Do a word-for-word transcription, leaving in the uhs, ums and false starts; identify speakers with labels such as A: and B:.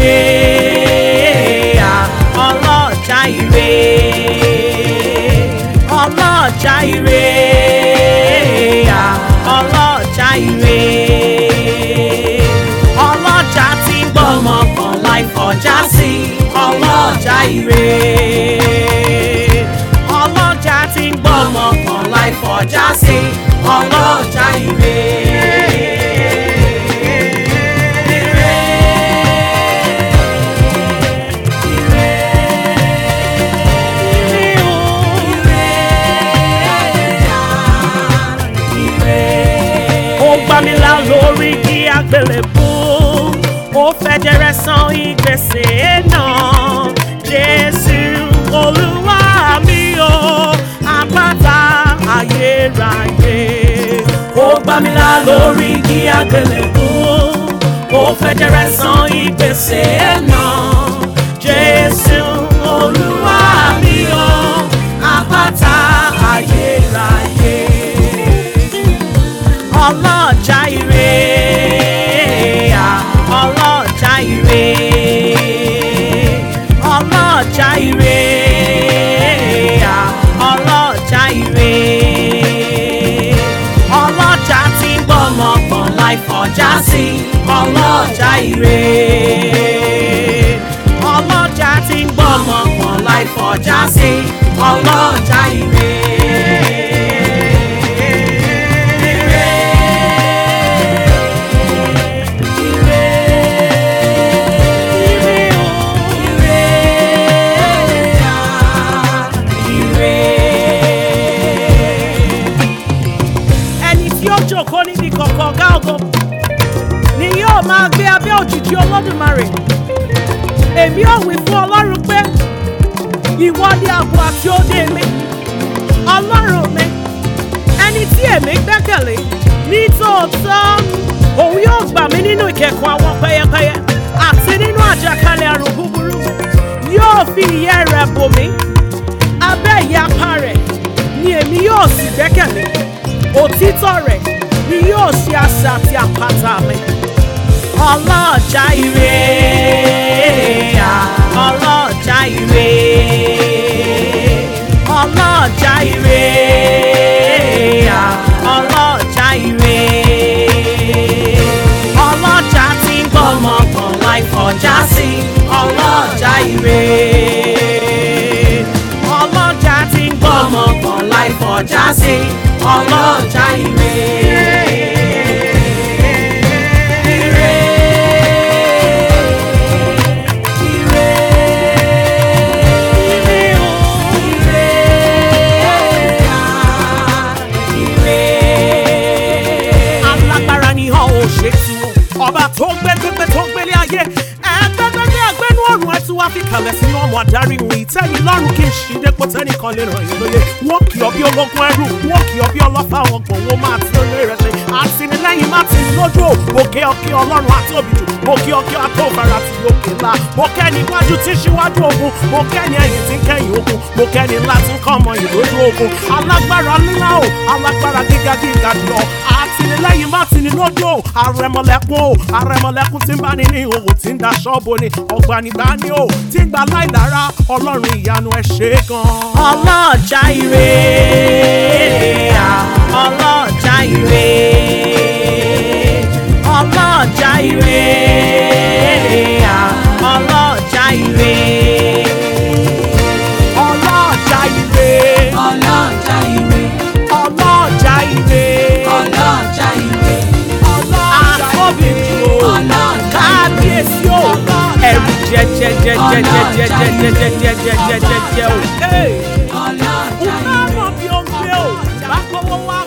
A: ire, ọlọ́jà ire, ọlọ́jà ire, ọlọ́jà ire, ọlọ́jà tí ń gbọ́mọ kan láì fọjá sí, ọlọ́jà ire, ọlọ́jà tí ń gbọ́mọ kan láì fọjá sí, ọlọ́jà ire. Gbàmílà lórí kí àgbélébú ó fẹ̀jẹ̀ rẹ̀ san ìgbésẹ̀ náà. Jésù Olúwa mi o, àpáta ayérayé. Ó gbàmílà lórí kí àgbélébú ó fẹ̀jẹ̀ rẹ̀ san ìgbésẹ̀ náà. Jésù Olúwa mi o, àpáta ayérayé. Ọlọ́jà ire, ọlọ́jà ire, ọlọ́jà ire, ọlọ́jà ire, ọlọ́jà tí ń gbọ́mọ pọ̀n láì fọjá sí, ọlọ́jà ire, ọlọ́jà tí ń gbọ́mọ pọ̀n láì fọjá sí, ọlọ́jà ire. Jókòó níbi kọ̀ọ̀kan ọ̀gá ògo ni yóò máa gbé abẹ́ òjìji Olódùmarè. Èmi ò wí fún Ọlọ́run pé ìwọ ni ààbò àti òde mi, Ọlọ́run mi, ẹni tí èmi gbẹ́kẹ̀lé. Ní tòótọ́ òun yóò gbà mí nínú ìkẹ̀kùn àwọn pẹyẹpẹyẹ àti nínú àjàkálẹ̀ àrùn búburú. Yóò fi ìyẹ́ rẹ̀ bò mí, abẹ́ ìyapa rẹ̀ ni èmi yóò sì gbẹ́kẹ̀lé. Òtítọ́ rẹ̀ ni yóò ṣe asà àti àpáta mi. Ọlọ́jà ire, ọlọ́jà ire, ọlọ́jà ire, ọlọ́jà ire, ọlọ́jà tí ń gbọ́mọ pọ̀n láì fọjá sí, ọlọ́jà ire, ọlọ́jà tí ń gbọ́mọ pọ̀n láì fọjá sí, ọlọ́jà ire. Ire, ire, ire, ire. Alágbára ni ọ̀ ò ṣe tu, ọba tó gbé gbégbé tó gbélé ayé. Ẹgbẹ́gbẹ́gbẹ́ agbẹ́nu ọ̀run ẹ̀ tí wàá fi kalẹ̀ sínú ọmọ adarí wù ìtẹ́ni lọ́rùn kí n ṣì dépò tẹ́nìkan lè ràn yín lóye. Wọ́n kì ọ́ bí ológun ẹrú, wọ́n kì ọ́ bí ọlọ́fà ọgbọ̀n, wọ́n máa ti lóye rẹ̀ ṣe. Àtìlẹ́yìn má ti lójú ò, mo kí ọkí Ọlọ́run àtóbi jù, mo kí ọkí àtòfara ti òkè ńlá. Mo kẹ́ni iwájú tí ṣíwájú ogun, mo kẹ́ni ẹ̀yìn tí kẹ́yìn ogun, mo kẹ́ni ńlá tí ń kọ́ ọmọ ìlójú ogun. Alágbára ńlá o, alágbára gíga gíga jùlọ. Àtìlẹ́yìn má ti ní lójú ò, àrẹ̀mọlẹ́kún o, àrẹ̀mọlẹ́kún tí ń bá ní ní ìhòòhò tí ń daṣọ́ bo ni, ọ̀gbànigbani o, tí ń gba láìlára, Ọlọ́run ìyanu ẹ ṣé gan. Ọlọ́jà ire, ọlọ́jà ire, ọlọ́jà ire, ọlọ́jà ire, ọlọ́jà ire, ọlọ́jà ire, ọlọ́jà ire, ọlọ́jà ire, àkọ́bí jù o, kábíyèsí o, ẹ̀rù jẹjẹjẹjẹjẹjẹjẹjẹjẹjẹjẹjẹ o. Ọlọ́jà ire. Ó máa mọ̀ bí ó ń gbé o, bá kọ́wọ́ wá